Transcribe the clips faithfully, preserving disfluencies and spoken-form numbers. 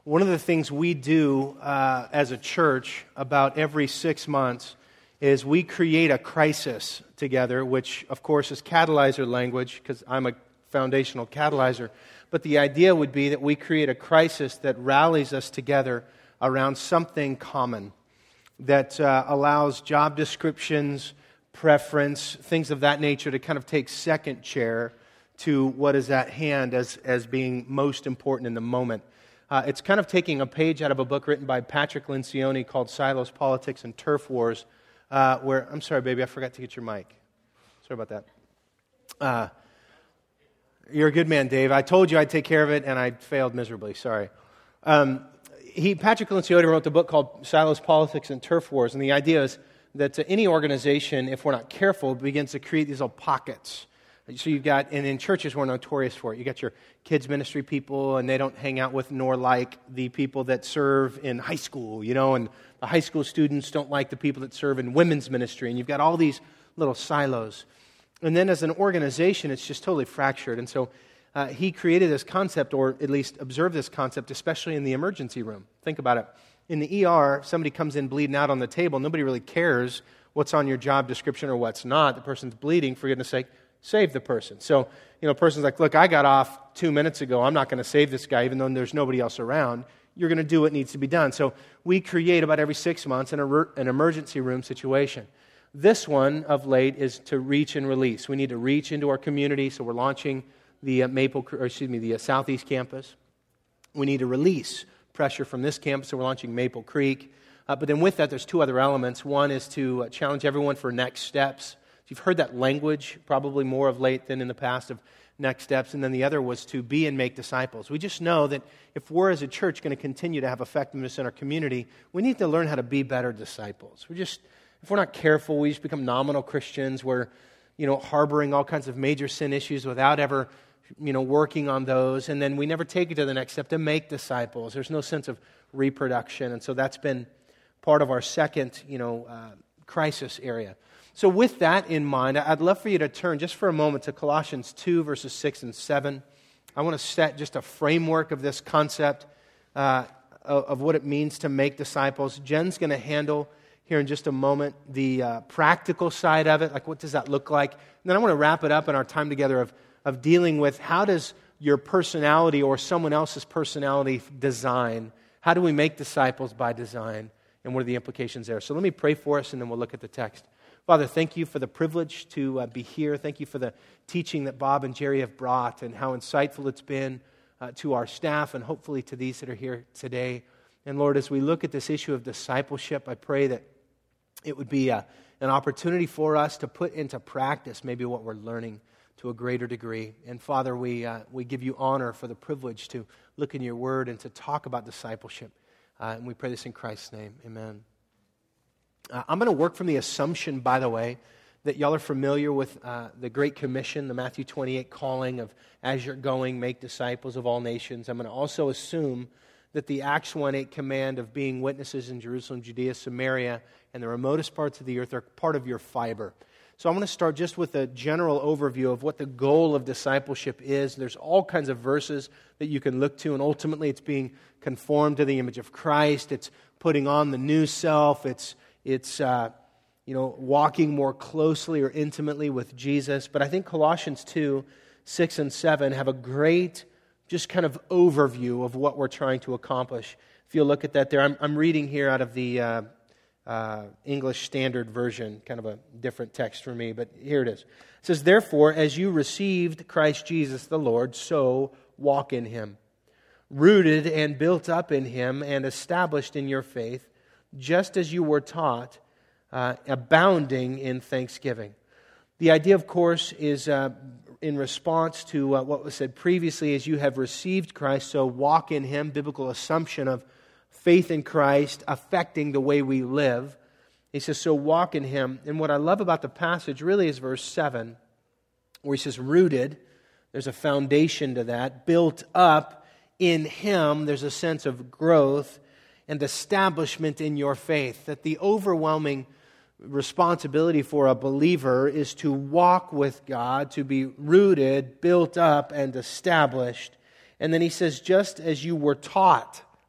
One of the things we do uh, as a church about every six months is we create a crisis together, which of course is catalyzer language because I'm a foundational catalyzer. But the idea would be that we create a crisis that rallies us together around something common that uh, allows job descriptions, preference, things of that nature to kind of take second chair to what is at hand as, as being most important in the moment. Uh, it's kind of taking a page out of a book written by Patrick Lencioni called Silos, Politics, and Turf Wars, uh, where, I'm sorry, baby, I forgot to get your mic. Sorry about that. Uh, you're a good man, Dave. I told you I'd take care of it, and I failed miserably. Sorry. Um, he, Patrick Lencioni wrote the book called Silos, Politics, and Turf Wars, and the idea is that uh, any organization, if we're not careful, begins to create these little pockets. So you've got, and in churches we're notorious for it, you got your kids ministry people, and they don't hang out with nor like the people that serve in high school, you know, and the high school students don't like the people that serve in women's ministry, and you've got all these little silos. And then as an organization, it's just totally fractured. And so uh, he created this concept, or at least observed this concept, especially in the emergency room. Think about it. In the E R, somebody comes in bleeding out on the table. Nobody really cares what's on your job description or what's not. The person's bleeding, for goodness sake. Save the person. So, you know, a person's like, look, I got off two minutes ago. I'm not going to save this guy even though there's nobody else around. You're going to do what needs to be done. So we create about every six months an, er- an emergency room situation. This one of late is to reach and release. We need to reach into our community, so we're launching the uh, Maple, or excuse me, the uh, Southeast campus. We need to release pressure from this campus, so we're launching Maple Creek. Uh, but then with that, there's two other elements. One is to uh, challenge everyone for next steps. You've heard that language probably more of late than in the past of next steps. And then the other was to be and make disciples. We just know that if we're as a church going to continue to have effectiveness in our community, we need to learn how to be better disciples. We're just, if we're not careful, we just become nominal Christians. We're, you know, harboring all kinds of major sin issues without ever, you know, working on those. And then we never take it to the next step to make disciples. There's no sense of reproduction. And so that's been part of our second, you know, uh, crisis area. So with that in mind, I'd love for you to turn just for a moment to Colossians two, verses six and seven. I want to set just a framework of this concept uh, of, of what it means to make disciples. Jen's going to handle here in just a moment the uh, practical side of it, like what does that look like? And then I want to wrap it up in our time together of, of dealing with how does your personality or someone else's personality design, how do we make disciples by design, and what are the implications there? So let me pray for us, and then we'll look at the text. Father, thank you for the privilege to uh, be here. Thank you for the teaching that Bob and Jerry have brought and how insightful it's been uh, to our staff and hopefully to these that are here today. And Lord, as we look at this issue of discipleship, I pray that it would be uh, an opportunity for us to put into practice maybe what we're learning to a greater degree. And Father, we uh, we give you honor for the privilege to look in your word and to talk about discipleship. Uh, and we pray this in Christ's name. Amen. Uh, I'm going to work from the assumption, by the way, that y'all are familiar with uh, the Great Commission, the Matthew twenty-eight calling of, as you're going, make disciples of all nations. I'm going to also assume that the Acts one eight command of being witnesses in Jerusalem, Judea, Samaria, and the remotest parts of the earth are part of your fiber. So I'm going to start just with a general overview of what the goal of discipleship is. There's all kinds of verses that you can look to, and ultimately it's being conformed to the image of Christ. It's putting on the new self. It's It's, uh, you know, walking more closely or intimately with Jesus. But I think Colossians two, six and seven have a great just kind of overview of what we're trying to accomplish. If you'll look at that there, I'm, I'm reading here out of the uh, uh, English Standard Version, kind of a different text for me, but here it is. It says, therefore, as you received Christ Jesus the Lord, so walk in Him, rooted and built up in Him and established in your faith, just as you were taught, uh, abounding in thanksgiving. The idea, of course, is uh, in response to uh, what was said previously, as you have received Christ, so walk in Him, biblical assumption of faith in Christ affecting the way we live. He says, so walk in Him. And what I love about the passage really is verse seven, where he says, rooted, there's a foundation to that, built up in Him, there's a sense of growth, and establishment in your faith, that the overwhelming responsibility for a believer is to walk with God, to be rooted, built up, and established. And then he says, just as you were taught.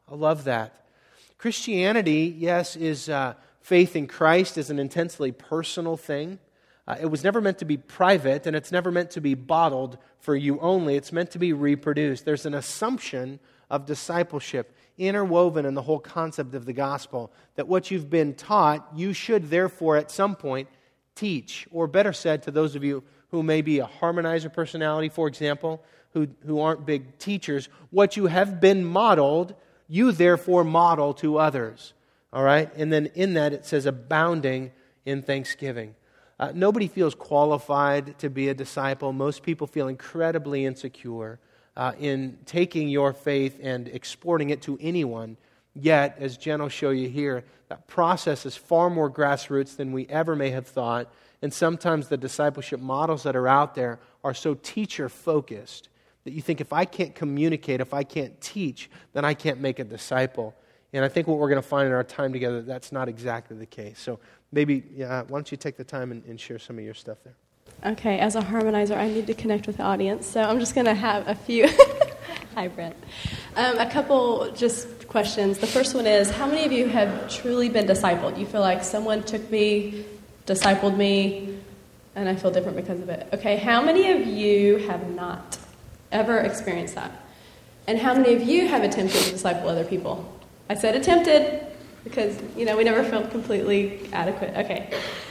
I love that. Christianity, yes, is uh, faith in Christ is an intensely personal thing. Uh, it was never meant to be private, and it's never meant to be bottled for you only. It's meant to be reproduced. There's an assumption of discipleship interwoven in the whole concept of the gospel, that what you've been taught, you should therefore at some point teach. Or better said, to those of you who may be a harmonizer personality, for example, who, who aren't big teachers, what you have been modeled, you therefore model to others. All right? And then in that it says abounding in thanksgiving. Uh, nobody feels qualified to be a disciple. Most people feel incredibly insecure uh, in taking your faith and exporting it to anyone. Yet, as Jen will show you here, that process is far more grassroots than we ever may have thought. And sometimes the discipleship models that are out there are so teacher-focused that you think if I can't communicate, if I can't teach, then I can't make a disciple. And I think what we're going to find in our time together, that's not exactly the case. So maybe, yeah, why don't you take the time and, and share some of your stuff there. Okay, as a harmonizer, I need to connect with the audience, so I'm just going to have a few. Hi, Brent. Um, a couple just questions. The first one is, how many of you have truly been discipled? You feel like someone took me, discipled me, and I feel different because of it. Okay, how many of you have not ever experienced that? And how many of you have attempted to disciple other people? I said attempted because, you know, we never felt completely adequate. Okay.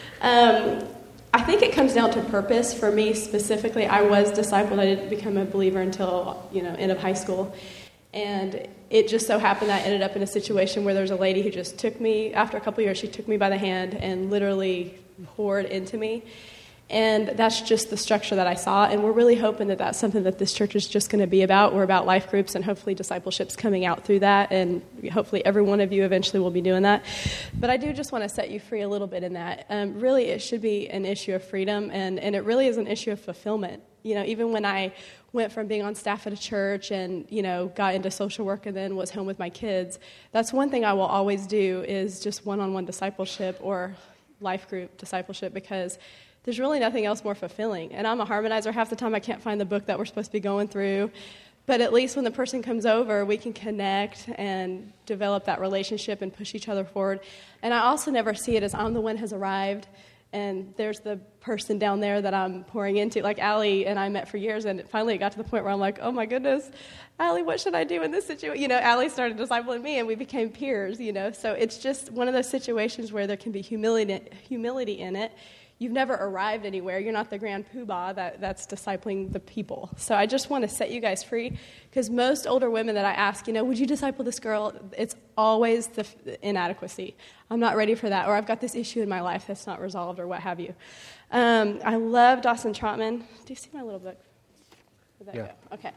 Um, I think it comes down to purpose. For me specifically, I was discipled. I didn't become a believer until, you know, end of high school. And it just so happened that I ended up in a situation where there was a lady who just took me, after a couple of years, she took me by the hand and literally poured into me. And that's just the structure that I saw. And we're really hoping that that's something that this church is just going to be about. We're about life groups, and hopefully discipleship's coming out through that. And hopefully every one of you eventually will be doing that. But I do just want to set you free a little bit in that. Um, really, it should be an issue of freedom, and, and it really is an issue of fulfillment. You know, even when I went from being on staff at a church and, you know, got into social work and then was home with my kids, that's one thing I will always do is just one-on-one discipleship or life group discipleship, because there's really nothing else more fulfilling. And I'm a harmonizer. Half the time I can't find the book that we're supposed to be going through. But at least when the person comes over, we can connect and develop that relationship and push each other forward. And I also never see it as I'm the one who has arrived and there's the person down there that I'm pouring into. Like Allie and I met for years, and finally it got to the point where I'm like, oh my goodness, Allie, what should I do in this situation? You know, Allie started discipling me, and we became peers, you know. So it's just one of those situations where there can be humility, humility in it. You've never arrived anywhere. You're not the grand poobah that, that's discipling the people. So I just want to set you guys free, because most older women that I ask, you know, would you disciple this girl? It's always the inadequacy. I'm not ready for that, or I've got this issue in my life that's not resolved, or what have you. Um, I love Dawson Trotman. Do you see my little book? Where'd that yeah. go? Okay.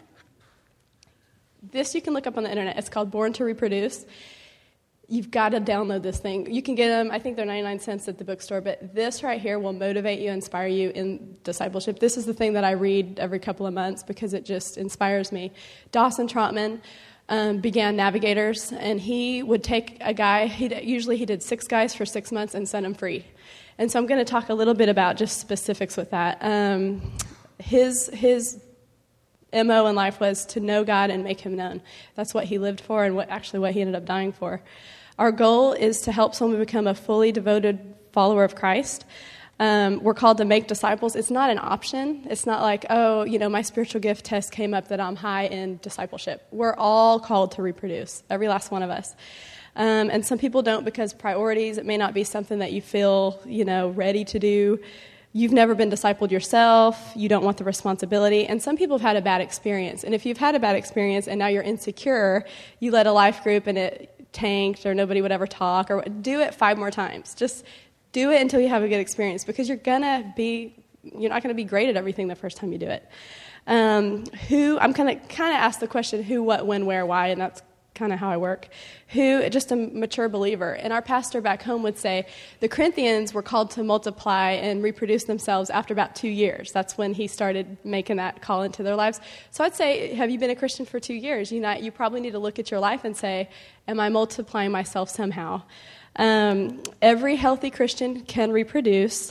This you can look up on the internet. It's called Born to Reproduce. You've got to download this thing. You can get them, I think they're ninety-nine cents at the bookstore, but this right here will motivate you, inspire you in discipleship. This is the thing that I read every couple of months because it just inspires me. Dawson Trotman um, began Navigators, and he would take a guy, he'd, usually he did six guys for six months and set them free. And so I'm going to talk a little bit about just specifics with that. Um, his his M O in life was to know God and make him known. That's what he lived for, and what actually what he ended up dying for. Our goal is to help someone become a fully devoted follower of Christ. Um, we're called to make disciples. It's not an option. It's not like, oh, you know, my spiritual gift test came up that I'm high in discipleship. We're all called to reproduce, every last one of us. Um, and some people don't because priorities. It may not be something that you feel, you know, ready to do. You've never been discipled yourself. You don't want the responsibility. And some people have had a bad experience. And if you've had a bad experience and now you're insecure, you led a life group and it tanked or nobody would ever talk, or do it five more times. Just do it until you have a good experience, because you're going to be, you're not going to be great at everything the first time you do it. Um, who, I'm going to kind of ask the question, who, what, when, where, why, and that's kind of how I work. Who, just a mature believer. And our pastor back home would say the Corinthians were called to multiply and reproduce themselves after about two years. That's when he started making that call into their lives. So I'd say, have you been a Christian for two years? You know, you probably need to look at your life and say, am I multiplying myself somehow? Um, every healthy Christian can reproduce.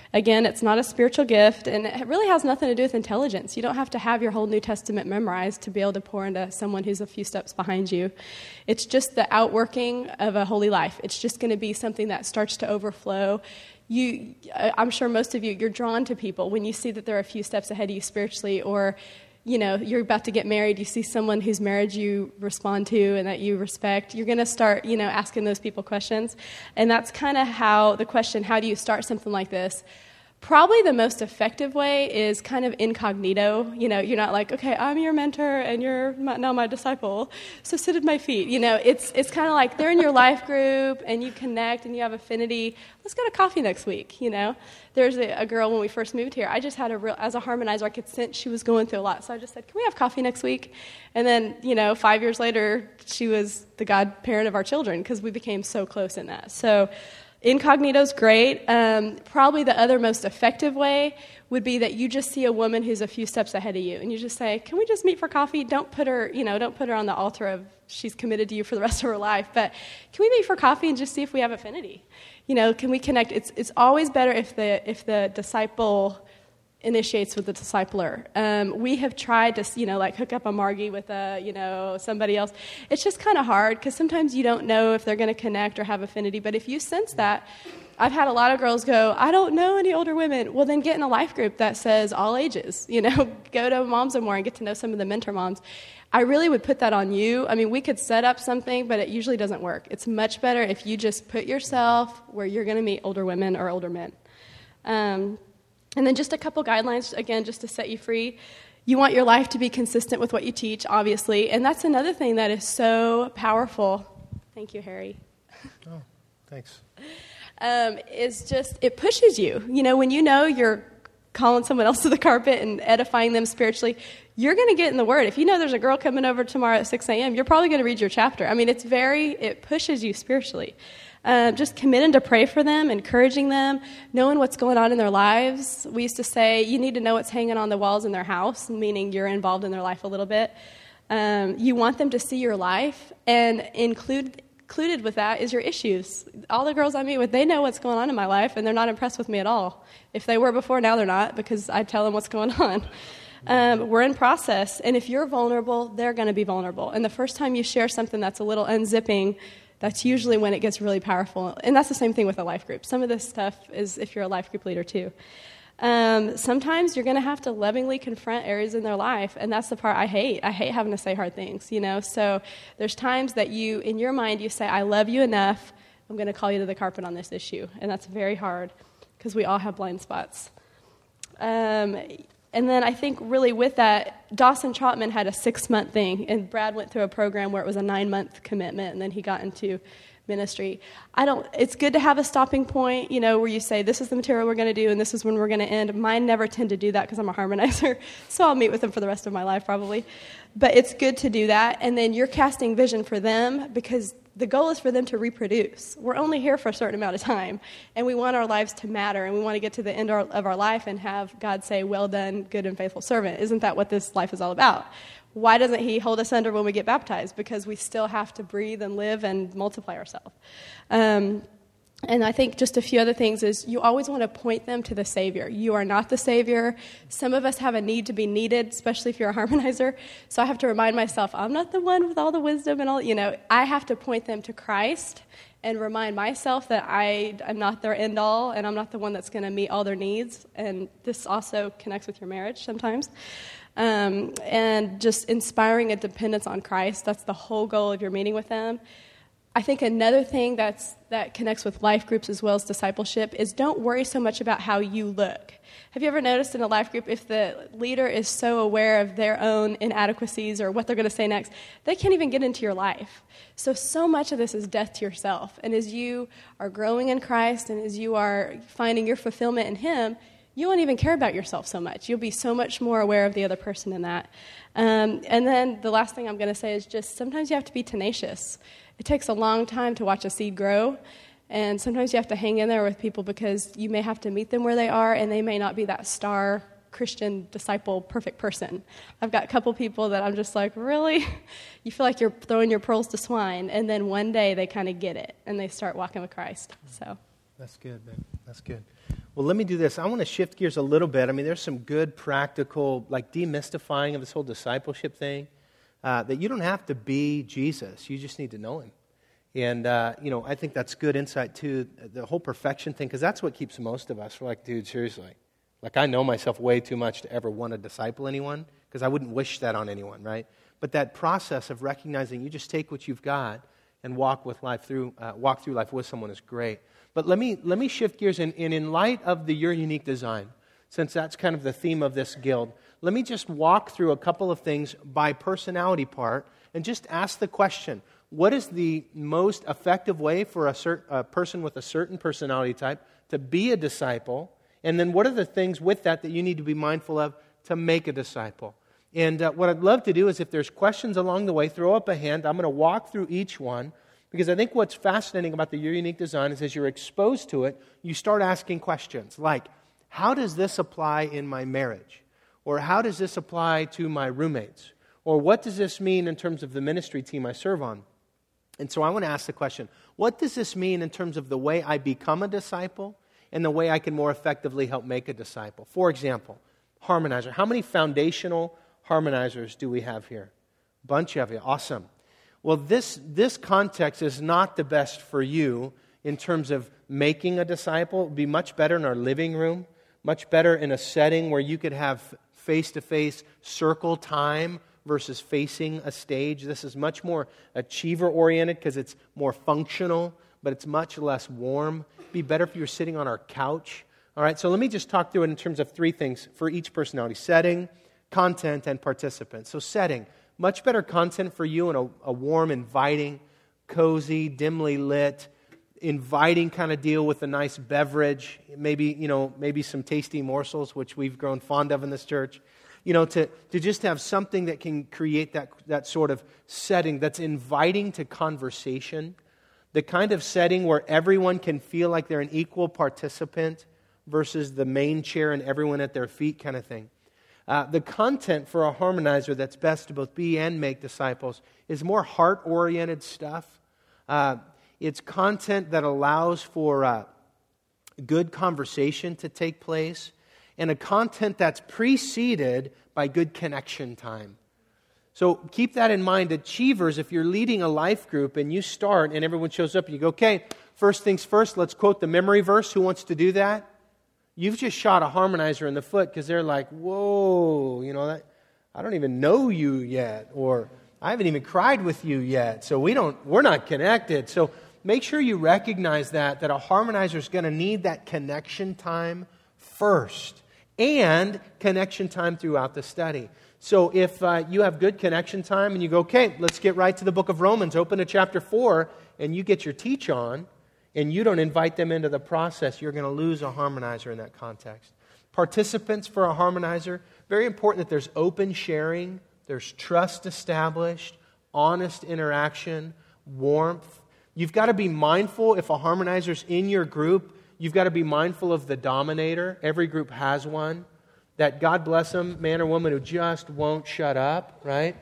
Again, it's not a spiritual gift, and it really has nothing to do with intelligence. You don't have to have your whole New Testament memorized to be able to pour into someone who's a few steps behind you. It's just the outworking of a holy life. It's just going to be something that starts to overflow. You, I'm sure most of you, you're drawn to people when you see that they're a few steps ahead of you spiritually, or you know, you're about to get married, you see someone whose marriage you respond to and that you respect, you're going to start, you know, asking those people questions. And that's kind of how the question, how do you start something like this? Probably the most effective way is kind of incognito. You know, you're not like, okay, I'm your mentor and you're my, now my disciple, so sit at my feet. You know, it's it's kind of like they're in your life group and you connect and you have affinity. Let's go to coffee next week, you know. There's a, a girl when we first moved here. I just had a real, as a harmonizer, I could sense she was going through a lot. So I just said, can we have coffee next week? And then, you know, five years later, she was the godparent of our children because we became so close in that. So incognito's great. Um, probably the other most effective way would be that you just see a woman who's a few steps ahead of you, and you just say, can we just meet for coffee? Don't put her, you know, don't put her on the altar of she's committed to you for the rest of her life, but can we meet for coffee and just see if we have affinity? You know, can we connect? It's it's always better if the if the disciple initiates with the discipler. Um, we have tried to, you know, like hook up a Margie with a, you know, somebody else. It's just kind of hard because sometimes you don't know if they're going to connect or have affinity. But if you sense that, I've had a lot of girls go, I don't know any older women. Well, then get in a life group that says all ages. You know, go to Moms and More and get to know some of the mentor moms. I really would put that on you. I mean, we could set up something, but it usually doesn't work. It's much better if you just put yourself where you're going to meet older women or older men. Um, And then just a couple guidelines, again, just to set you free. You want your life to be consistent with what you teach, obviously. And that's another thing that is so powerful. Thank you, Harry. Oh, thanks. Um, is just, it pushes you. You know, when you know you're calling someone else to the carpet and edifying them spiritually, you're going to get in the Word. If you know there's a girl coming over tomorrow at six a.m., you're probably going to read your chapter. I mean, it's very, it pushes you spiritually. Uh, just committing to pray for them, encouraging them, knowing what's going on in their lives. We used to say, you need to know what's hanging on the walls in their house, meaning you're involved in their life a little bit. Um, you want them to see your life, and include, included with that is your issues. All the girls I meet with, they know what's going on in my life, and they're not impressed with me at all. If they were before, now they're not, because I tell them what's going on. Um, we're in process, and if you're vulnerable, they're going to be vulnerable. And the first time you share something that's a little unzipping, that's usually when it gets really powerful. And that's the same thing with a life group. Some of this stuff is if you're a life group leader too. Um, sometimes you're going to have to lovingly confront areas in their life, and that's the part I hate. I hate having to say hard things, you know. So there's times that you, in your mind, you say, I love you enough, I'm going to call you to the carpet on this issue. And that's very hard because we all have blind spots. Um And then I think really with that, Dawson Trotman had a six-month thing, and Brad went through a program where it was a nine-month commitment, and then he got into ministry. I don't. It's good to have a stopping point, you know, where you say, this is the material we're going to do, and this is when we're going to end. Mine never tend to do that because I'm a harmonizer, so I'll meet with them for the rest of my life probably. But it's good to do that, and then you're casting vision for them because the goal is for them to reproduce. We're only here for a certain amount of time, and we want our lives to matter, and we want to get to the end of our life and have God say, well done, good and faithful servant. Isn't that what this life is all about? Why doesn't he hold us under when we get baptized? Because we still have to breathe and live and multiply ourselves. Um, and I think just a few other things is you always want to point them to the Savior. You are not the Savior. Some of us have a need to be needed, especially if you're a harmonizer. So I have to remind myself, I'm not the one with all the wisdom and all, you know, I have to point them to Christ and remind myself that I am not their end all and I'm not the one that's going to meet all their needs. And this also connects with your marriage sometimes. Um, and just inspiring a dependence on Christ. That's the whole goal of your meeting with them. I think another thing that's that connects with life groups as well as discipleship is don't worry so much about how you look. Have you ever noticed in a life group if the leader is so aware of their own inadequacies or what they're going to say next, they can't even get into your life. So, so much of this is death to yourself. And as you are growing in Christ and as you are finding your fulfillment in Him, you won't even care about yourself so much. You'll be so much more aware of the other person in that. Um, and then the last thing I'm going to say is just sometimes you have to be tenacious. It takes a long time to watch a seed grow, and sometimes you have to hang in there with people because you may have to meet them where they are, and they may not be that star Christian disciple perfect person. I've got a couple people that I'm just like, really? You feel like you're throwing your pearls to swine, and then one day they kind of get it, and they start walking with Christ. So, That's good, man. That's good. Well, let me do this. I want to shift gears a little bit. I mean, there's some good practical, like demystifying of this whole discipleship thing, uh, that you don't have to be Jesus. You just need to know him. And, uh, you know, I think that's good insight, too, the whole perfection thing, because that's what keeps most of us. We're like, dude, seriously. Like, I know myself way too much to ever want to disciple anyone, because I wouldn't wish that on anyone, right? But that process of recognizing you just take what you've got and walk with life through, uh, walk through life with someone is great. But let me let me shift gears, and, and in light of the Your Unique Design, since that's kind of the theme of this guild, let me just walk through a couple of things by personality part and just ask the question, what is the most effective way for a, cert, a person with a certain personality type to be a disciple? And then what are the things with that that you need to be mindful of to make a disciple? And uh, what I'd love to do is if there's questions along the way, throw up a hand. I'm going to walk through each one. Because I think what's fascinating about the Your Unique Design is as you're exposed to it, you start asking questions like, how does this apply in my marriage? Or how does this apply to my roommates? Or what does this mean in terms of the ministry team I serve on? And so I want to ask the question, what does this mean in terms of the way I become a disciple and the way I can more effectively help make a disciple? For example, harmonizer. How many foundational harmonizers do we have here? A bunch of you. Awesome. Well, this, this context is not the best for you in terms of making a disciple. It would be much better in our living room, much better in a setting where you could have face-to-face circle time versus facing a stage. This is much more achiever-oriented because it's more functional, but it's much less warm. It would be better if you were sitting on our couch. All right, so let me just talk through it in terms of three things for each personality: setting, content, and participants. So setting. Much better content for you in a, a warm, inviting, cozy, dimly lit, inviting kind of deal with a nice beverage, maybe, you know, maybe some tasty morsels, which we've grown fond of in this church. You know, to, to just have something that can create that, that sort of setting that's inviting to conversation, the kind of setting where everyone can feel like they're an equal participant versus the main chair and everyone at their feet kind of thing. Uh, the content for a harmonizer that's best to both be and make disciples is more heart-oriented stuff. Uh, it's content that allows for uh, good conversation to take place, and a content that's preceded by good connection time. So keep that in mind. Achievers, if you're leading a life group and you start and everyone shows up and you go, okay, first things first, let's quote the memory verse. Who wants to do that? You've just shot a harmonizer in the foot because they're like, whoa, you know, that, I don't even know you yet, or I haven't even cried with you yet, so we don't, we're not connected. So make sure you recognize that, that a harmonizer is going to need that connection time first and connection time throughout the study. So if uh, you have good connection time and you go, okay, let's get right to the book of Romans, open to chapter four, and you get your teach on, and you don't invite them into the process, you're going to lose a harmonizer in that context. Participants for a harmonizer, very important that there's open sharing, there's trust established, honest interaction, warmth. You've got to be mindful, if a harmonizer's in your group, you've got to be mindful of the dominator. Every group has one. That, God bless them, man or woman who just won't shut up, right?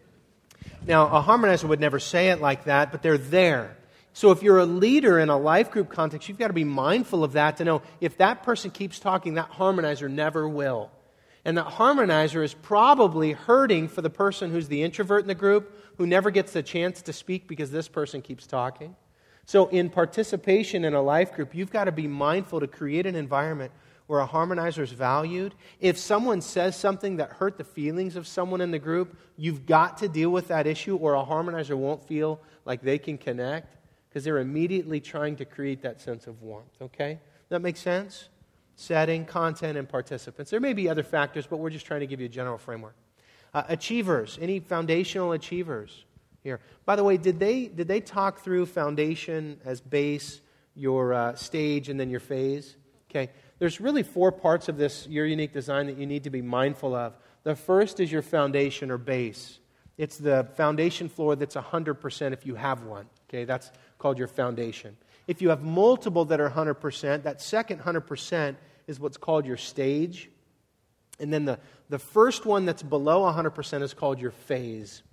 Now, a harmonizer would never say it like that, but they're there. So if you're a leader in a life group context, you've got to be mindful of that to know if that person keeps talking, that harmonizer never will. And that harmonizer is probably hurting for the person who's the introvert in the group, who never gets the chance to speak because this person keeps talking. So in participation in a life group, you've got to be mindful to create an environment where a harmonizer is valued. If someone says something that hurt the feelings of someone in the group, you've got to deal with that issue, or a harmonizer won't feel like they can connect, because they're immediately trying to create that sense of warmth, okay? That makes sense? Setting, content, and participants. There may be other factors, but we're just trying to give you a general framework. Uh, achievers, any foundational achievers here? By the way, did they did they talk through foundation as base, your uh, stage, and then your phase? Okay, there's really four parts of this Your Unique Design that you need to be mindful of. The first is your foundation or base. It's the foundation floor that's one hundred percent if you have one. Okay, that's called your foundation. If you have multiple that are one hundred percent, that second one hundred percent is what's called your stage. And then the, the first one that's below one hundred percent is called your phase.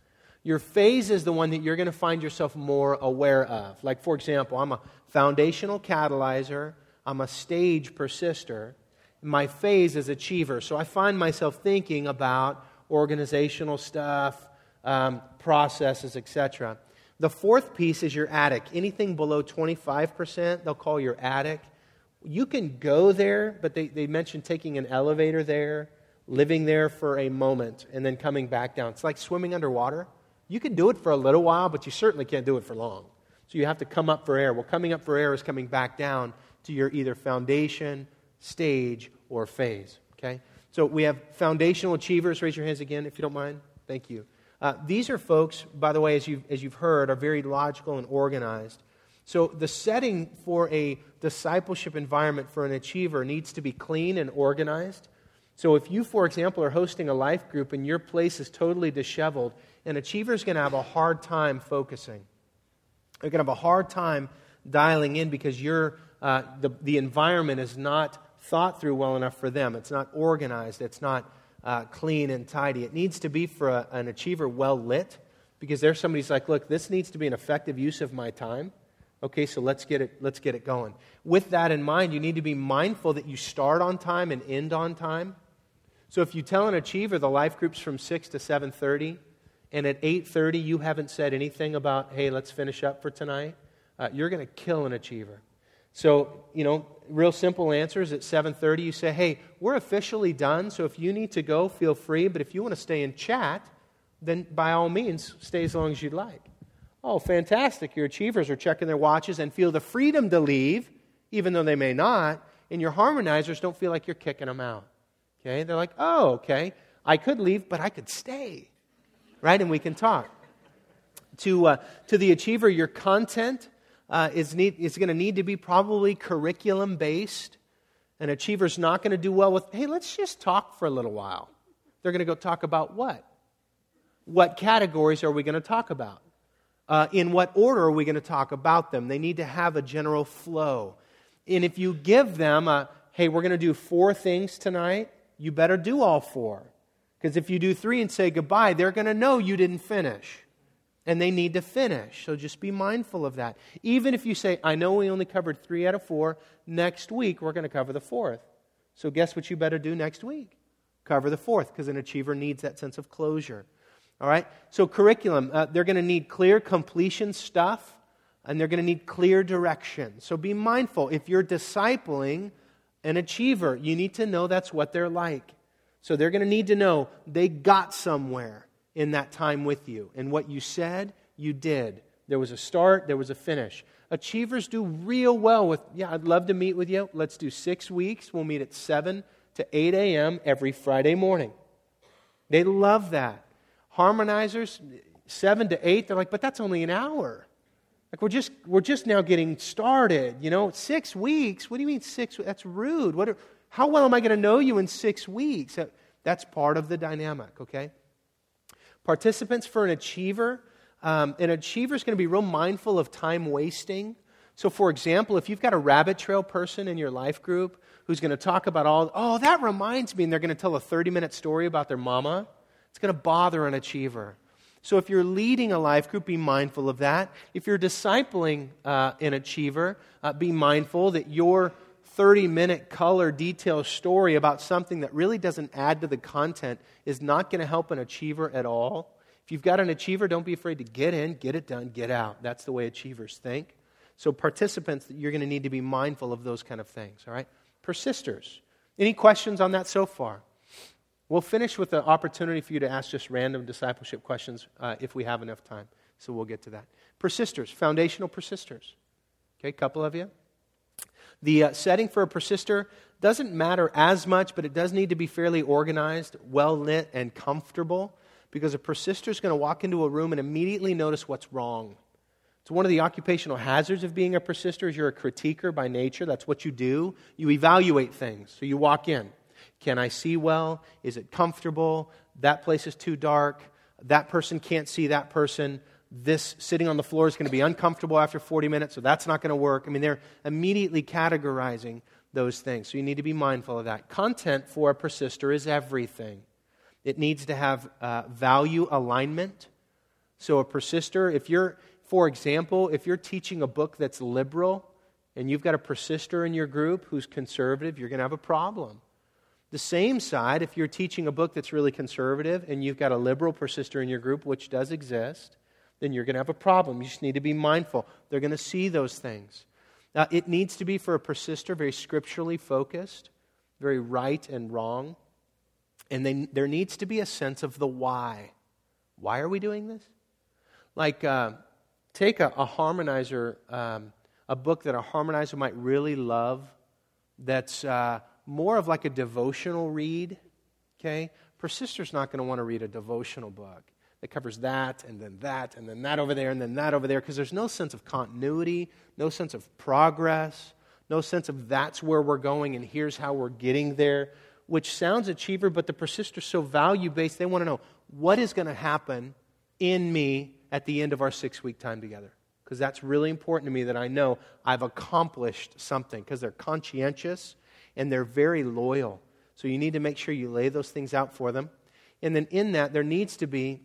Your phase is the one that you're going to find yourself more aware of. Like, for example, I'm a foundational catalyzer. I'm a stage persister. My phase is achiever. So I find myself thinking about organizational stuff, um, processes, et cetera. The fourth piece is your attic. Anything below twenty-five percent, they'll call your attic. You can go there, but they, they mentioned taking an elevator there, living there for a moment, and then coming back down. It's like swimming underwater. You can do it for a little while, but you certainly can't do it for long. So you have to come up for air. Well, coming up for air is coming back down to your either foundation, stage, or phase. Okay? So we have foundational achievers. Raise your hands again, if you don't mind. Thank you. Uh, these are folks, by the way, as you've, as you've heard, are very logical and organized. So the setting for a discipleship environment for an achiever needs to be clean and organized. So if you, for example, are hosting a life group and your place is totally disheveled, an achiever is going to have a hard time focusing. They're going to have a hard time dialing in because you're, uh, the, the environment is not thought through well enough for them. It's not organized. It's not uh, clean and tidy. It needs to be for a, an achiever well lit, because there's somebody who's like, look, this needs to be an effective use of my time. Okay, so let's get it, let's get it going. With that in mind, you need to be mindful that you start on time and end on time. So if you tell an achiever the life group's from six to seven thirty, and at eight thirty you haven't said anything about, hey, let's finish up for tonight, uh, you're going to kill an achiever. So, you know, real simple answers. At seven thirty you say, hey, we're officially done, so if you need to go, feel free, but if you want to stay and chat, then by all means, stay as long as you'd like. Oh, fantastic. Your achievers are checking their watches and feel the freedom to leave, even though they may not, and your harmonizers don't feel like you're kicking them out. Okay? They're like, oh, okay, I could leave, but I could stay. Right? And we can talk. To, uh, to the achiever, your content uh, is, need, is going to need to be probably curriculum-based. An achiever's not going to do well with, hey, let's just talk for a little while. They're going to go talk about what? What categories are we going to talk about? Uh, in what order are we going to talk about them? They need to have a general flow. And if you give them a, hey, we're going to do four things tonight, you better do all four. Because if you do three and say goodbye, they're going to know you didn't finish. And they need to finish. So just be mindful of that. Even if you say, I know we only covered three out of four, next week we're going to cover the fourth. So guess what you better do next week? Cover the fourth, because an achiever needs that sense of closure. All right? So curriculum, uh, they're going to need clear completion stuff, and they're going to need clear direction. So be mindful. If you're discipling an achiever, you need to know that's what they're like. So they're going to need to know they got somewhere in that time with you. And what you said, you did. There was a start, there was a finish. Achievers do real well with, yeah, I'd love to meet with you. Let's do six weeks. We'll meet at seven to eight a.m. every Friday morning. They love that. Harmonizers, seven to eight, they're like, but that's only an hour. Like we're just we're just now getting started, you know, six weeks. What do you mean six? That's rude. What? Are, how well am I going to know you in six weeks? That's part of the dynamic, okay? Participants for an achiever, um, an achiever is going to be real mindful of time wasting. So, for example, if you've got a rabbit trail person in your life group who's going to talk about all, oh, that reminds me, and they're going to tell a thirty-minute story about their mama, it's going to bother an achiever. So if you're leading a life group, be mindful of that. If you're discipling uh, an achiever, uh, be mindful that your thirty-minute color detail story about something that really doesn't add to the content is not going to help an achiever at all. If you've got an achiever, don't be afraid to get in, get it done, get out. That's the way achievers think. So participants, you're going to need to be mindful of those kind of things, all right? Persisters. Any questions on that so far? We'll finish with the opportunity for you to ask just random discipleship questions uh, if we have enough time. So we'll get to that. Persisters, foundational persisters. Okay, a couple of you. The uh, setting for a persister doesn't matter as much, but it does need to be fairly organized, well-lit, and comfortable, because a persister is going to walk into a room and immediately notice what's wrong. It's one of the occupational hazards of being a persister is you're a critiquer by nature. That's what you do. You evaluate things. So you walk in. Can I see well? Is it comfortable? That place is too dark. That person can't see that person. This sitting on the floor is going to be uncomfortable after forty minutes, so that's not going to work. I mean, they're immediately categorizing those things. So you need to be mindful of that. Content for a persister is everything. It needs to have uh, value alignment. So a persister, if you're, for example, if you're teaching a book that's liberal and you've got a persister in your group who's conservative, you're going to have a problem. The same side, if you're teaching a book that's really conservative and you've got a liberal persister in your group, which does exist, then you're going to have a problem. You just need to be mindful. They're going to see those things. Now, it needs to be for a persister very scripturally focused, very right and wrong. And then there needs to be a sense of the why. Why are we doing this? Like, uh, take a, a harmonizer, um, a book that a harmonizer might really love that's uh, more of like a devotional read, okay? Persister's not going to want to read a devotional book that covers that and then that and then that over there and then that over there because there's no sense of continuity, no sense of progress, no sense of that's where we're going and here's how we're getting there, which sounds achiever, but the persister's so value-based, they want to know what is going to happen in me at the end of our six-week time together. Because that's really important to me that I know I've accomplished something because they're conscientious and they're very loyal. So you need to make sure you lay those things out for them. And then in that, there needs to be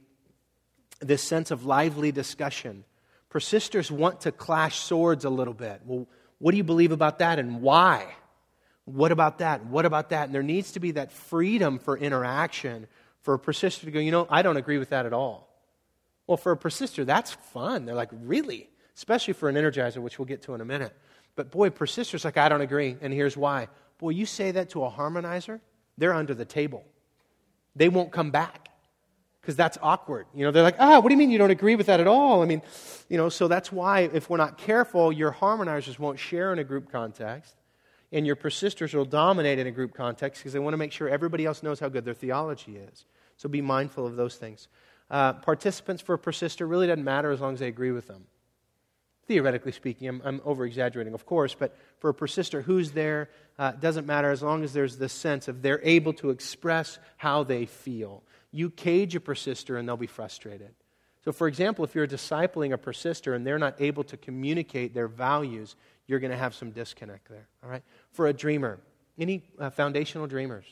this sense of lively discussion. Persisters want to clash swords a little bit. Well, what do you believe about that and why? What about that? What about that? And there needs to be that freedom for interaction for a persister to go, you know, I don't agree with that at all. Well, for a persister, that's fun. They're like, really? Especially for an energizer, which we'll get to in a minute. But boy, persisters like, I don't agree, and here's why. Boy, you say that to a harmonizer, they're under the table. They won't come back because that's awkward. You know, they're like, ah, what do you mean you don't agree with that at all? I mean, you know, so that's why if we're not careful, your harmonizers won't share in a group context, and your persisters will dominate in a group context because they want to make sure everybody else knows how good their theology is. So be mindful of those things. Uh, participants for a persister really doesn't matter as long as they agree with them. Theoretically speaking, I'm, I'm over-exaggerating, of course, but for a persister, who's there, uh, doesn't matter as long as there's this sense of they're able to express how they feel. You cage a persister and they'll be frustrated. So for example, if you're discipling a persister and they're not able to communicate their values, you're going to have some disconnect there. All right. For a dreamer, any uh, foundational dreamers?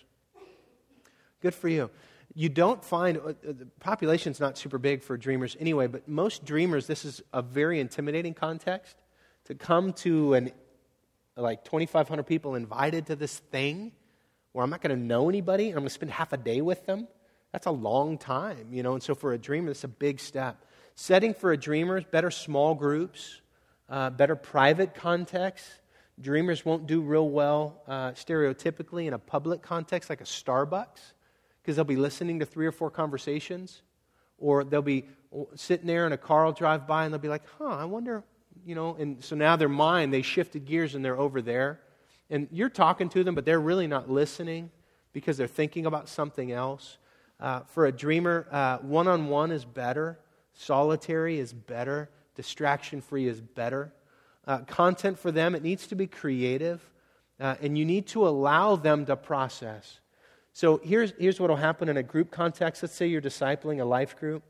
Good for you. You don't find, uh, the population's not super big for dreamers anyway, but most dreamers, this is a very intimidating context. To come to an, like twenty-five hundred people invited to this thing where I'm not going to know anybody and I'm going to spend half a day with them, that's a long time, you know, and so for a dreamer, it's a big step. Setting for a dreamer is better small groups, uh, better private contexts. Dreamers won't do real well uh, stereotypically in a public context like a Starbucks, because they'll be listening to three or four conversations, or they'll be sitting there and a car will drive by and they'll be like, huh, I wonder, you know, and so now their mind, they shifted gears and they're over there. And you're talking to them, but they're really not listening because they're thinking about something else. Uh, for a dreamer, uh, one-on-one is better. Solitary is better. Distraction-free is better. Uh, content for them, it needs to be creative, uh, and you need to allow them to process. So here's, here's what will happen in a group context. Let's say you're discipling a life group,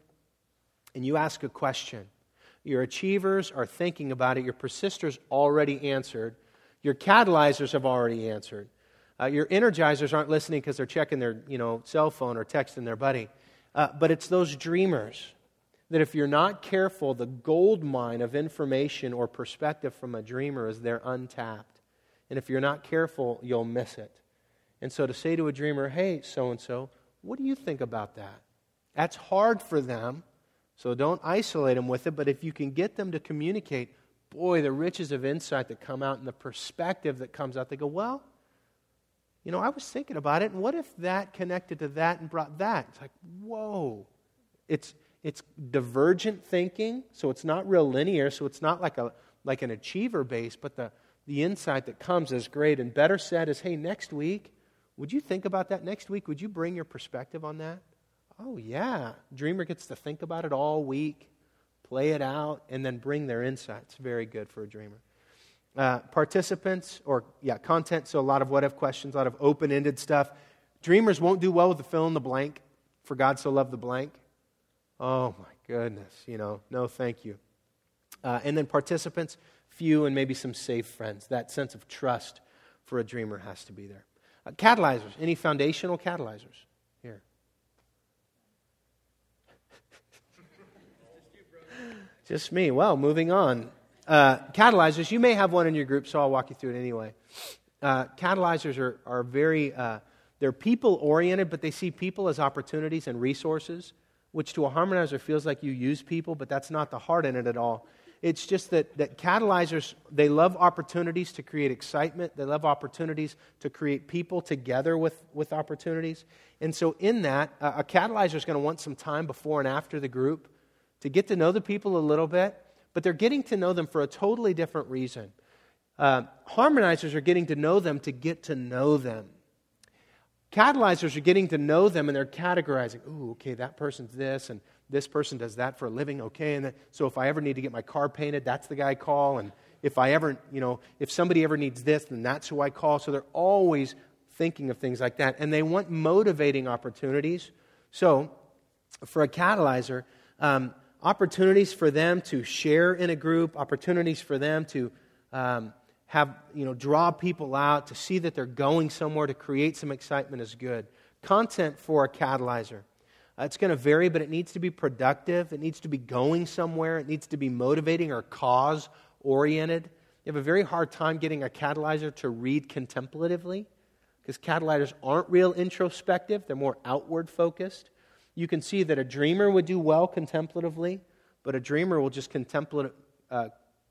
and you ask a question. Your achievers are thinking about it. Your persisters already answered. Your catalyzers have already answered. Uh, your energizers aren't listening because they're checking their you know, cell phone or texting their buddy. Uh, but it's those dreamers that if you're not careful, the gold mine of information or perspective from a dreamer is they're untapped. And if you're not careful, you'll miss it. And so to say to a dreamer, hey, so-and-so, what do you think about that? That's hard for them, so don't isolate them with it. But if you can get them to communicate, boy, the riches of insight that come out and the perspective that comes out, they go, well, you know, I was thinking about it, and what if that connected to that and brought that? It's like, whoa. It's it's divergent thinking, so it's not real linear, so it's not like a like an achiever base, but the, the insight that comes is great. And better said is, hey, next week, would you think about that next week? Would you bring your perspective on that? Oh, yeah. Dreamer gets to think about it all week, play it out, and then bring their insights. Very good for a dreamer. Uh, participants, or, yeah, content, so a lot of what-if questions, a lot of open-ended stuff. Dreamers won't do well with the fill in the blank. For God so loved the blank. Oh, my goodness. You know, no thank you. Uh, and then participants, few and maybe some safe friends. That sense of trust for a dreamer has to be there. Uh, catalyzers. Any foundational catalyzers? Here. Just me. Well, moving on. Uh, catalyzers, you may have one in your group, so I'll walk you through it anyway. Uh, catalyzers are, are very, uh, they're people-oriented, but they see people as opportunities and resources, which to a harmonizer feels like you use people, but that's not the heart in it at all. It's just that, that catalyzers, they love opportunities to create excitement. They love opportunities to create people together with, with opportunities. And so in that, uh, a catalyzer is going to want some time before and after the group to get to know the people a little bit, but they're getting to know them for a totally different reason. Uh, harmonizers are getting to know them to get to know them. Catalyzers are getting to know them and they're categorizing. Ooh, okay, that person's this and this person does that for a living. Okay, and then, so if I ever need to get my car painted, that's the guy I call. And if I ever, you know, if somebody ever needs this, then that's who I call. So they're always thinking of things like that. And they want motivating opportunities. So for a catalyzer, um, opportunities for them to share in a group, opportunities for them to um, have, you know, draw people out, to see that they're going somewhere, to create some excitement is good. Content for a catalyzer. Uh, it's going to vary, but it needs to be productive. It needs to be going somewhere. It needs to be motivating or cause-oriented. You have a very hard time getting a catalyzer to read contemplatively because catalyzers aren't real introspective. They're more outward-focused. You can see that a dreamer would do well contemplatively, but a dreamer will just contemplate, uh,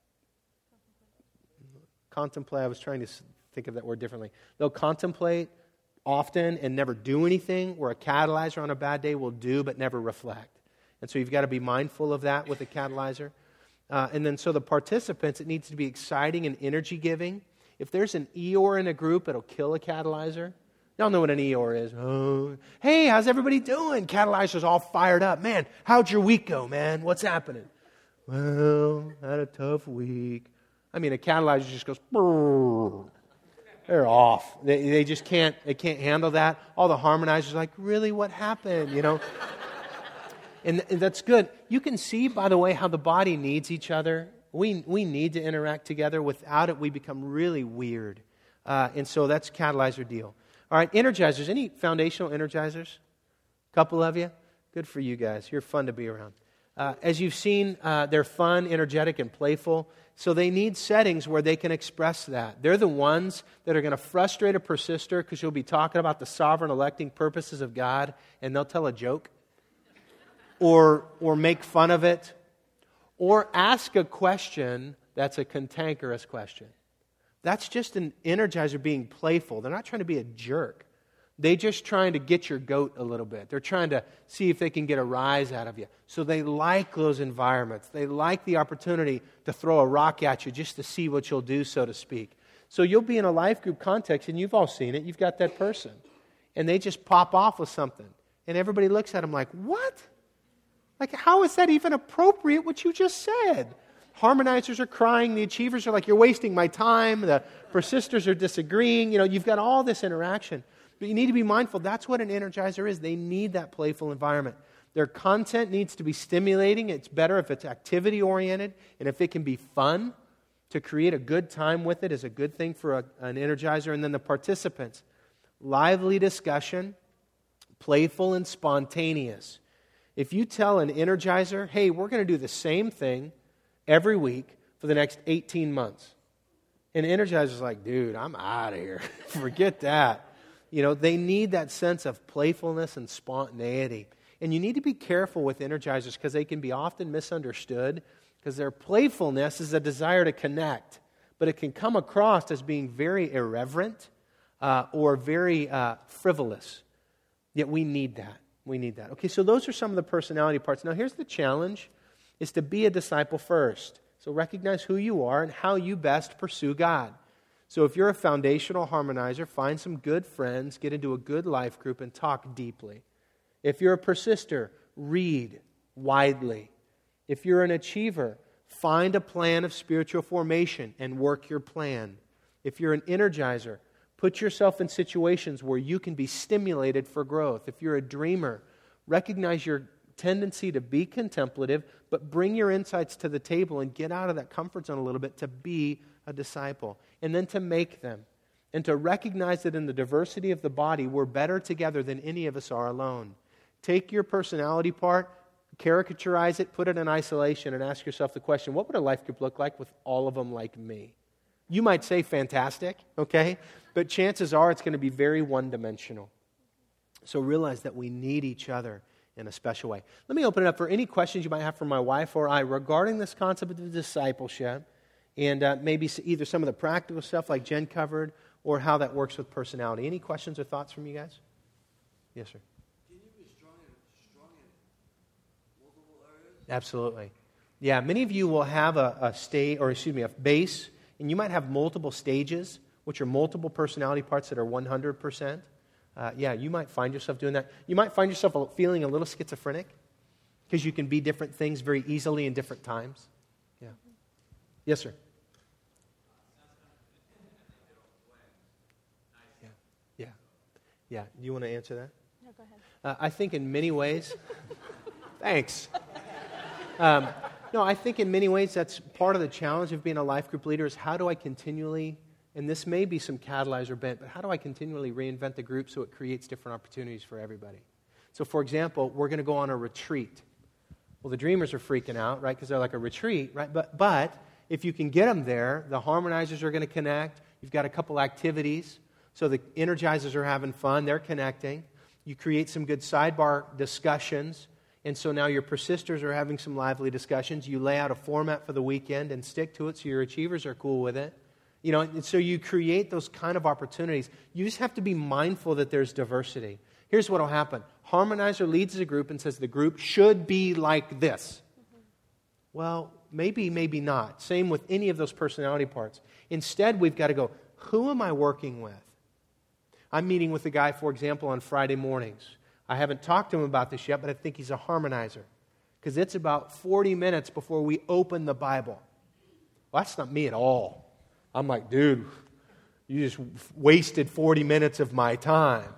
contemplate. I was trying to think of that word differently. They'll contemplate often and never do anything, where a catalyzer on a bad day will do but never reflect. And so you've got to be mindful of that with a catalyzer. Uh, and then so the participants, it needs to be exciting and energy-giving. If there's an Eeyore in a group, it'll kill a catalyzer. Y'all know what an Eeyore is. Oh, hey, how's everybody doing? Catalyzer's all fired up. Man, how'd your week go, man? What's happening? Well, I had a tough week. I mean, a catalyzer just goes, brrr. They're off. They, they just can't, they can't handle that. All the harmonizers are like, really, what happened? You know? and, and that's good. You can see, by the way, how the body needs each other. We, we need to interact together. Without it, we become really weird. Uh, and so that's catalyzer deal. All right, energizers. Any foundational energizers? A couple of you? Good for you guys. You're fun to be around. Uh, as you've seen, uh, they're fun, energetic, and playful. So they need settings where they can express that. They're the ones that are going to frustrate a persister because you'll be talking about the sovereign electing purposes of God, and they'll tell a joke or, or make fun of it or ask a question that's a cantankerous question. That's just an energizer being playful. They're not trying to be a jerk. They're just trying to get your goat a little bit. They're trying to see if they can get a rise out of you. So they like those environments. They like the opportunity to throw a rock at you just to see what you'll do, so to speak. So you'll be in a life group context, and you've all seen it. You've got that person. And they just pop off with something. And everybody looks at them like, what? Like, how is that even appropriate, what you just said? Harmonizers are crying. The achievers are like, you're wasting my time. The persisters are disagreeing. You know, you've got all this interaction. But you need to be mindful. That's what an energizer is. They need that playful environment. Their content needs to be stimulating. It's better if it's activity-oriented. And if it can be fun, to create a good time with it is a good thing for a, an energizer. And then the participants. Lively discussion, playful and spontaneous. If you tell an energizer, hey, we're going to do the same thing every week for the next eighteen months. And energizer's like, dude, I'm out of here. Forget that. You know, they need that sense of playfulness and spontaneity. And you need to be careful with energizers because they can be often misunderstood because their playfulness is a desire to connect. But it can come across as being very irreverent uh, or very uh, frivolous. Yet we need that. We need that. Okay, so those are some of the personality parts. Now here's the challenge, is to be a disciple first. So recognize who you are and how you best pursue God. So if you're a foundational harmonizer, find some good friends, get into a good life group, and talk deeply. If you're a persister, read widely. If you're an achiever, find a plan of spiritual formation and work your plan. If you're an energizer, put yourself in situations where you can be stimulated for growth. If you're a dreamer, recognize your tendency to be contemplative, but bring your insights to the table and get out of that comfort zone a little bit to be a disciple. And then to make them. And to recognize that in the diversity of the body, we're better together than any of us are alone. Take your personality part, caricaturize it, put it in isolation, and ask yourself the question, what would a life group look like with all of them like me? You might say fantastic, okay? But chances are it's going to be very one-dimensional. So realize that we need each other in a special way. Let me open it up for any questions you might have for my wife or I regarding this concept of discipleship, and uh, maybe either some of the practical stuff like Jen covered or how that works with personality. Any questions or thoughts from you guys? Yes, sir. Can you be strong in, strong in multiple areas? Absolutely. Yeah, many of you will have a, a state, or excuse me, a base, and you might have multiple stages, which are multiple personality parts that are one hundred percent. Uh, yeah, you might find yourself doing that. You might find yourself feeling a little schizophrenic because you can be different things very easily in different times. Yeah. Yes, sir. Yeah. Yeah. Yeah. Do you want to answer that? No, go ahead. Uh, I think in many ways, thanks. Um, no, I think in many ways that's part of the challenge of being a life group leader is how do I continually, and this may be some catalyzer bent, but how do I continually reinvent the group so it creates different opportunities for everybody? So, for example, we're going to go on a retreat. Well, the dreamers are freaking out, right, because they're like a retreat, right? But, but if you can get them there, the harmonizers are going to connect. You've got a couple activities. So the energizers are having fun. They're connecting. You create some good sidebar discussions. And so now your persisters are having some lively discussions. You lay out a format for the weekend and stick to it so your achievers are cool with it. You know, and so you create those kind of opportunities. You just have to be mindful that there's diversity. Here's what will happen. Harmonizer leads a group and says the group should be like this. Mm-hmm. Well, maybe, maybe not. Same with any of those personality parts. Instead, we've got to go, who am I working with? I'm meeting with a guy, for example, on Friday mornings. I haven't talked to him about this yet, but I think he's a harmonizer. Because it's about forty minutes before we open the Bible. Well, that's not me at all. I'm like, dude, you just wasted forty minutes of my time.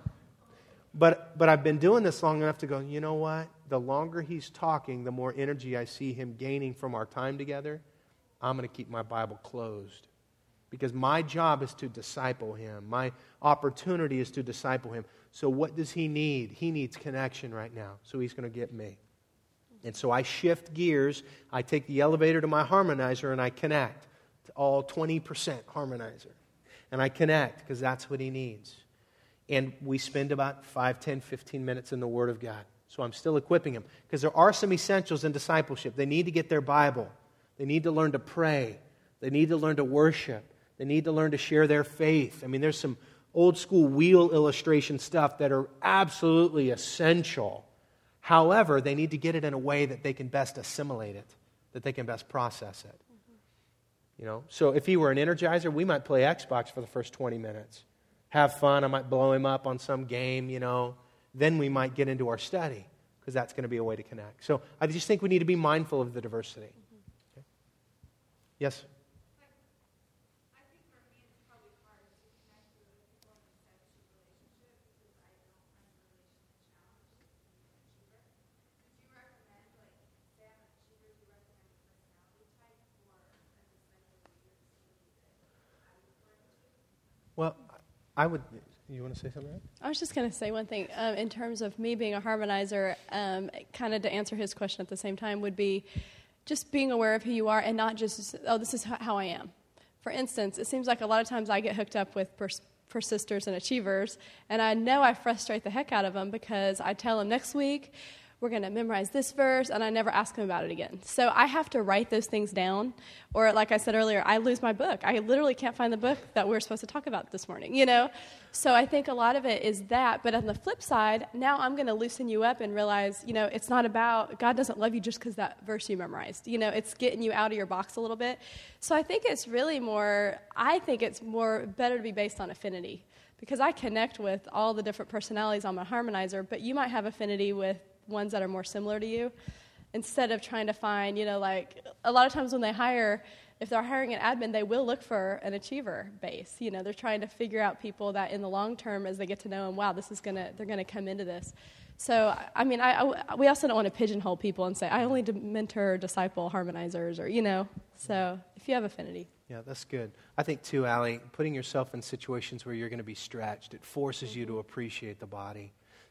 But but I've been doing this long enough to go, you know what? The longer he's talking, the more energy I see him gaining from our time together. I'm going to keep my Bible closed. Because my job is to disciple him. My opportunity is to disciple him. So what does he need? He needs connection right now. So he's going to get me. And so I shift gears. I take the elevator to my harmonizer and I connect to all twenty percent harmonizer. And I connect because that's what he needs. And we spend about five, ten, fifteen minutes in the Word of God. So I'm still equipping him. Because there are some essentials in discipleship. They need to get their Bible. They need to learn to pray. They need to learn to worship. They need to learn to share their faith. I mean, there's some old school wheel illustration stuff that are absolutely essential. However, they need to get it in a way that they can best assimilate it, that they can best process it. Mm-hmm. You know, so if he were an energizer, we might play Xbox for the first twenty minutes. Have fun. I might blow him up on some game, you know. Then we might get into our study because that's going to be a way to connect. So I just think we need to be mindful of the diversity. Mm-hmm. Okay. Yes? Well, I would, you want to say something? I was just going to say one thing. Um, in terms of me being a harmonizer, um, kind of to answer his question at the same time, would be just being aware of who you are and not just, oh, this is how I am. For instance, it seems like a lot of times I get hooked up with pers- persisters and achievers, and I know I frustrate the heck out of them because I tell them next week, we're going to memorize this verse, and I never ask them about it again. So I have to write those things down, or like I said earlier, I lose my book. I literally can't find the book that we're supposed to talk about this morning, you know? So I think a lot of it is that, but on the flip side, now I'm going to loosen you up and realize, you know, it's not about, God doesn't love you just because that verse you memorized. You know, it's getting you out of your box a little bit. So I think it's really more, I think it's more better to be based on affinity, because I connect with all the different personalities on my harmonizer, but you might have affinity with ones that are more similar to you, instead of trying to find, you know, like a lot of times when they hire, if they're hiring an admin, they will look for an achiever base. You know, they're trying to figure out people that in the long term, as they get to know them, wow, this is gonna, they're gonna come into this. So, I mean, I, I, we also don't want to pigeonhole people and say, I only mentor, disciple harmonizers, or, you know, so if you have affinity. Yeah, that's good. I think, too, Allie, putting yourself in situations where you're going to be stretched, it forces you to appreciate the body.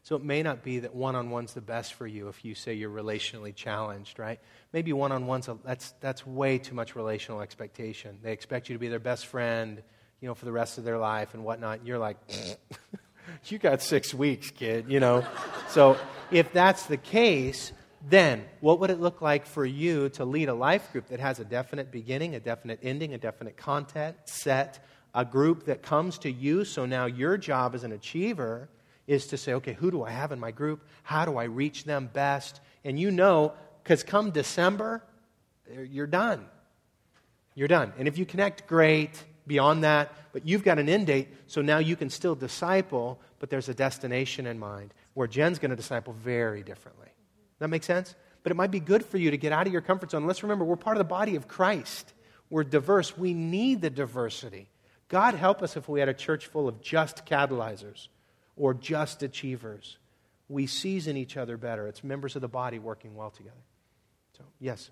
So it may not be that one-on-one's the best for you if you say you're relationally challenged, right? Maybe one-on-one's, a, that's, that's way too much relational expectation. They expect you to be their best friend, you know, for the rest of their life and whatnot. And you're like, you got six weeks, kid, you know. So if that's the case, then what would it look like for you to lead a life group that has a definite beginning, a definite ending, a definite content set, a group that comes to you? So now your job as an achiever is to say, okay, who do I have in my group? How do I reach them best? And you know, because come December, you're done. You're done. And if you connect, great. Beyond that, but you've got an end date, so now you can still disciple, but there's a destination in mind where Jen's going to disciple very differently. That make sense? But it might be good for you to get out of your comfort zone. Let's remember, we're part of the body of Christ. We're diverse. We need the diversity. God help us if we had a church full of just catalyzers or just achievers. We season each other better. It's members of the body working well together. So, yes?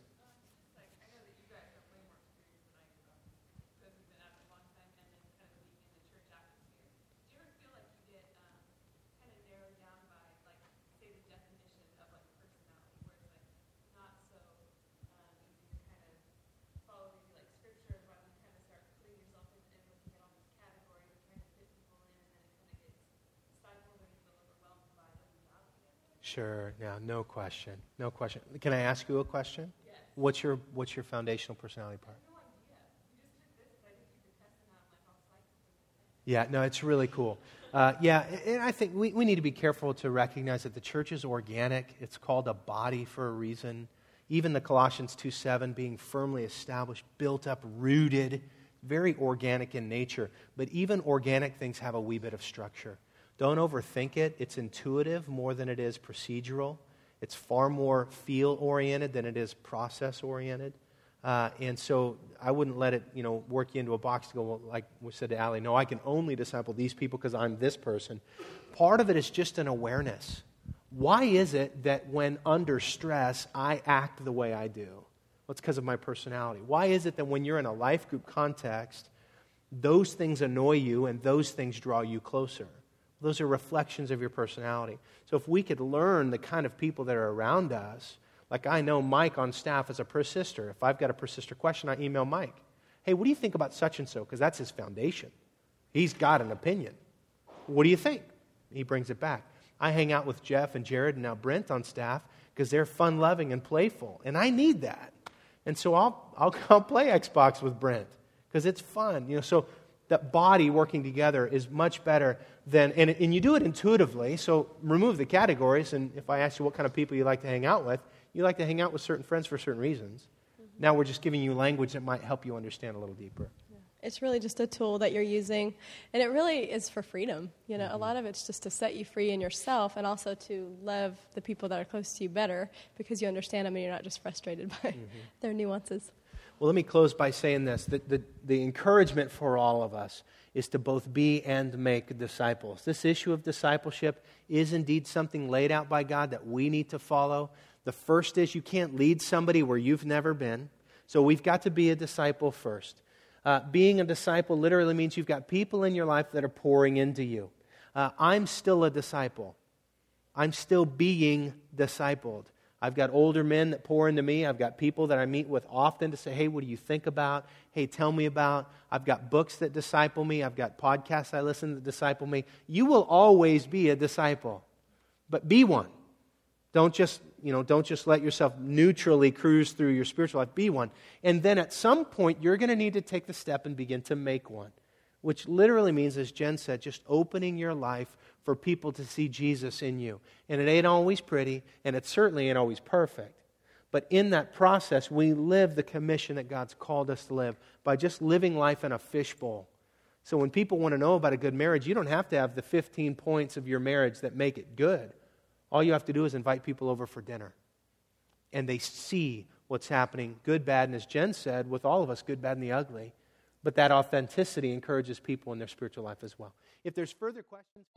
Sure. Yeah, no question. No question. Can I ask you a question? Yes. What's your What's your foundational personality part? I have no idea. You just took this, but I think you could test it out like how psychic. Yeah, no, it's really cool. Uh, yeah, and I think we, we need to be careful to recognize that the church is organic. It's called a body for a reason. Even the Colossians two seven being firmly established, built up, rooted, very organic in nature. But even organic things have a wee bit of structure. Don't overthink it. It's intuitive more than it is procedural. It's far more feel-oriented than it is process-oriented. Uh, and so I wouldn't let it, you know, work you into a box to go, well, like we said to Allie, no, I can only disciple these people because I'm this person. Part of it is just an awareness. Why is it that when under stress, I act the way I do? Well, it's because of my personality. Why is it that when you're in a life group context, those things annoy you and those things draw you closer? Those are reflections of your personality. So if we could learn the kind of people that are around us, like I know Mike on staff is a persister. If I've got a persister question, I email Mike. Hey, what do you think about such and so? Because that's his foundation. He's got an opinion. What do you think? He brings it back. I hang out with Jeff and Jared and now Brent on staff because they're fun-loving and playful. And I need that. And so I'll, I'll, I'll play Xbox with Brent because it's fun. You know, so that body working together is much better than, and, and you do it intuitively, so remove the categories, and if I ask you what kind of people you like to hang out with, you like to hang out with certain friends for certain reasons. Mm-hmm. Now we're just giving you language that might help you understand a little deeper. Yeah. It's really just a tool that you're using, and it really is for freedom. You know, mm-hmm. a lot of it's just to set you free in yourself and also to love the people that are close to you better because you understand them and you're not just frustrated by mm-hmm. their nuances. Well, let me close by saying this. The, the, the encouragement for all of us is to both be and make disciples. This issue of discipleship is indeed something laid out by God that we need to follow. The first is you can't lead somebody where you've never been. So we've got to be a disciple first. Uh, being a disciple literally means you've got people in your life that are pouring into you. Uh, I'm still a disciple. I'm still being discipled. I've got older men that pour into me. I've got people that I meet with often to say, hey, what do you think about? Hey, tell me about. I've got books that disciple me. I've got podcasts I listen to that disciple me. You will always be a disciple, but be one. Don't just, you know, don't just let yourself neutrally cruise through your spiritual life. Be one. And then at some point, you're going to need to take the step and begin to make one, which literally means, as Jen said, just opening your life for people to see Jesus in you. And it ain't always pretty, and it certainly ain't always perfect. But in that process, we live the commission that God's called us to live by just living life in a fishbowl. So when people want to know about a good marriage, you don't have to have the fifteen points of your marriage that make it good. All you have to do is invite people over for dinner. And they see what's happening, good, bad, and as Jen said, with all of us, good, bad, and the ugly. But that authenticity encourages people in their spiritual life as well. If there's further questions...